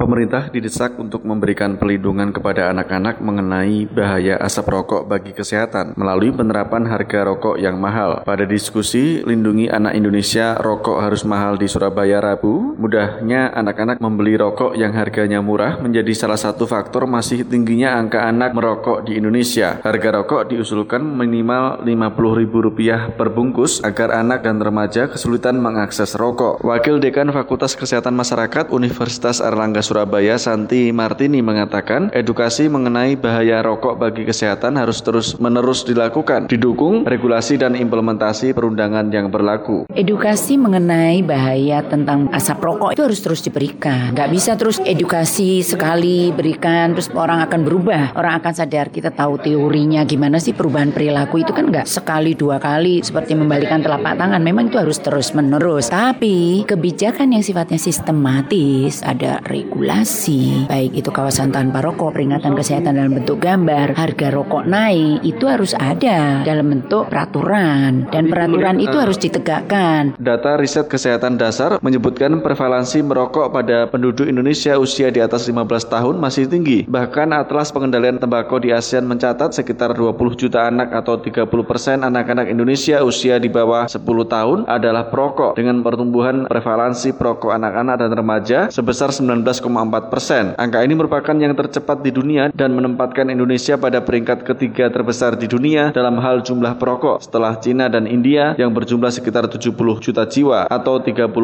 Pemerintah didesak untuk memberikan perlindungan kepada anak-anak mengenai bahaya asap rokok bagi kesehatan melalui penerapan harga rokok yang mahal. Pada diskusi Lindungi Anak Indonesia Rokok Harus Mahal di Surabaya Rabu, mudahnya anak-anak membeli rokok yang harganya murah menjadi salah satu faktor masih tingginya angka anak merokok di Indonesia. Harga rokok diusulkan minimal Rp50.000 per bungkus agar anak dan remaja kesulitan mengakses rokok. Wakil Dekan Fakultas Kesehatan Masyarakat Universitas Airlangga Surabaya, Santi Martini mengatakan, edukasi mengenai bahaya rokok bagi kesehatan harus terus-menerus dilakukan, didukung regulasi dan implementasi perundangan yang berlaku. Edukasi mengenai bahaya tentang asap rokok itu harus terus diberikan. Nggak bisa terus edukasi sekali berikan, terus orang akan berubah, orang akan sadar. Kita tahu teorinya gimana sih perubahan perilaku itu kan nggak sekali dua kali seperti membalikan telapak tangan. Memang itu harus terus-menerus. Tapi kebijakan yang sifatnya sistematis, ada regulasi, baik itu kawasan tanpa rokok, peringatan kesehatan dalam bentuk gambar, harga rokok naik, itu harus ada dalam bentuk peraturan, dan peraturan itu harus ditegakkan. Data riset kesehatan dasar menyebutkan prevalensi merokok pada penduduk Indonesia usia di atas 15 tahun masih tinggi. Bahkan Atlas Pengendalian Tembakau di ASEAN mencatat sekitar 20 juta anak atau 30% anak-anak Indonesia usia di bawah 10 tahun adalah perokok, dengan pertumbuhan prevalensi perokok anak-anak dan remaja sebesar 19,4%. Angka ini merupakan yang tercepat di dunia dan menempatkan Indonesia pada peringkat ketiga terbesar di dunia dalam hal jumlah perokok setelah Cina dan India yang berjumlah sekitar 70 juta jiwa atau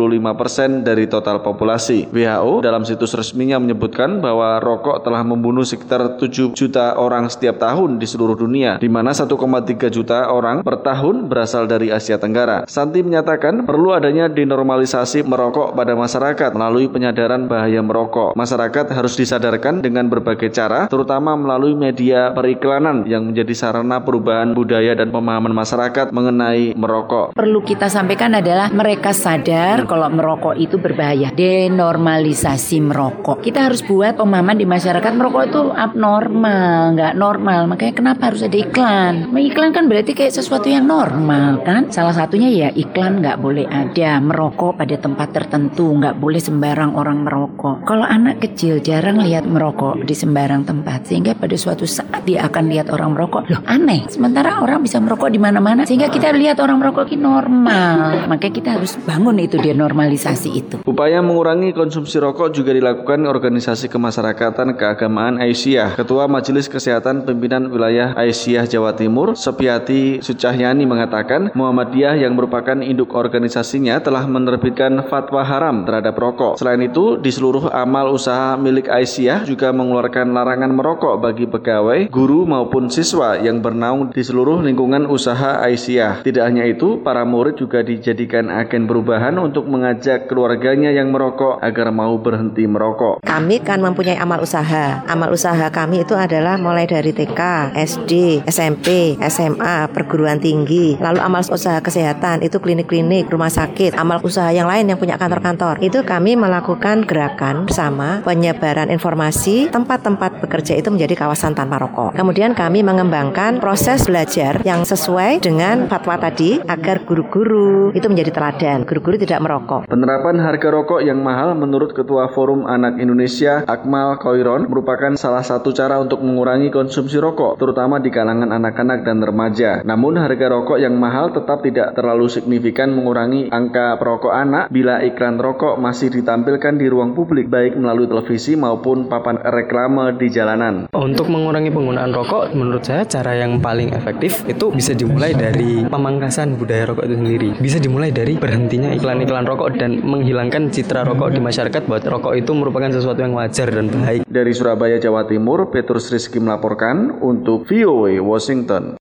35% dari total populasi. WHO dalam situs resminya menyebutkan bahwa rokok telah membunuh sekitar 7 juta orang setiap tahun di seluruh dunia, di mana 1,3 juta orang per tahun berasal dari Asia Tenggara. Santi menyatakan perlu adanya denormalisasi merokok pada masyarakat melalui penyadaran bahaya merokok. Masyarakat harus disadarkan dengan berbagai cara, terutama melalui media periklanan yang menjadi sarana perubahan budaya dan pemahaman masyarakat mengenai merokok. Perlu kita sampaikan adalah mereka sadar kalau merokok itu berbahaya. Denormalisasi merokok. Kita harus buat pemahaman di masyarakat merokok itu abnormal, nggak normal. Makanya kenapa harus ada iklan? Iklan kan berarti kayak sesuatu yang normal kan? Salah satunya ya iklan nggak boleh ada merokok pada tempat tertentu, nggak boleh sembarang orang merokok. Kalau anak kecil jarang lihat merokok di sembarang tempat, sehingga pada suatu saat dia akan lihat orang merokok, loh aneh. Sementara orang bisa merokok di mana-mana, sehingga kita lihat orang merokok ini normal. Makanya kita harus bangun itu denormalisasi itu. Upaya mengurangi konsumsi rokok juga dilakukan Organisasi Kemasyarakatan Keagamaan Aisyah. Ketua Majelis Kesehatan Pimpinan Wilayah Aisyah Jawa Timur, Sepiati Sucahyani mengatakan, Muhammadiyah yang merupakan induk organisasinya telah menerbitkan fatwa haram terhadap rokok. Selain itu, di seluruh amal usaha milik Aisyah juga mengeluarkan larangan merokok bagi pegawai, guru maupun siswa yang bernaung di seluruh lingkungan usaha Aisyah. Tidak hanya itu, para murid juga dijadikan agen perubahan untuk mengajak keluarganya yang merokok agar mau berhenti merokok. Kami kan mempunyai amal usaha. Amal usaha kami itu adalah mulai dari TK, SD, SMP, SMA, perguruan tinggi. Lalu amal usaha kesehatan itu klinik-klinik, rumah sakit. Amal usaha yang lain yang punya kantor-kantor. Itu kami melakukan gerakan bersama penyebaran informasi tempat-tempat bekerja itu menjadi kawasan tanpa rokok. Kemudian kami mengembangkan proses belajar yang sesuai dengan fatwa tadi agar guru-guru itu menjadi teladan. Guru-guru tidak merokok. Penerapan harga rokok yang mahal menurut Ketua Forum Anak Indonesia Akmal Khoiron merupakan salah satu cara untuk mengurangi konsumsi rokok, terutama di kalangan anak-anak dan remaja. Namun harga rokok yang mahal tetap tidak terlalu signifikan mengurangi angka perokok anak bila iklan rokok masih ditampilkan di ruang publik, baik melalui televisi maupun papan reklame di jalanan. Untuk mengurangi penggunaan rokok, menurut saya cara yang paling efektif itu bisa dimulai dari pemangkasan budaya rokok itu sendiri. Bisa dimulai dari berhentinya iklan-iklan rokok dan menghilangkan citra rokok di masyarakat bahwa rokok itu merupakan sesuatu yang wajar dan baik. Dari Surabaya, Jawa Timur, Petrus Rizky melaporkan untuk VOA Washington.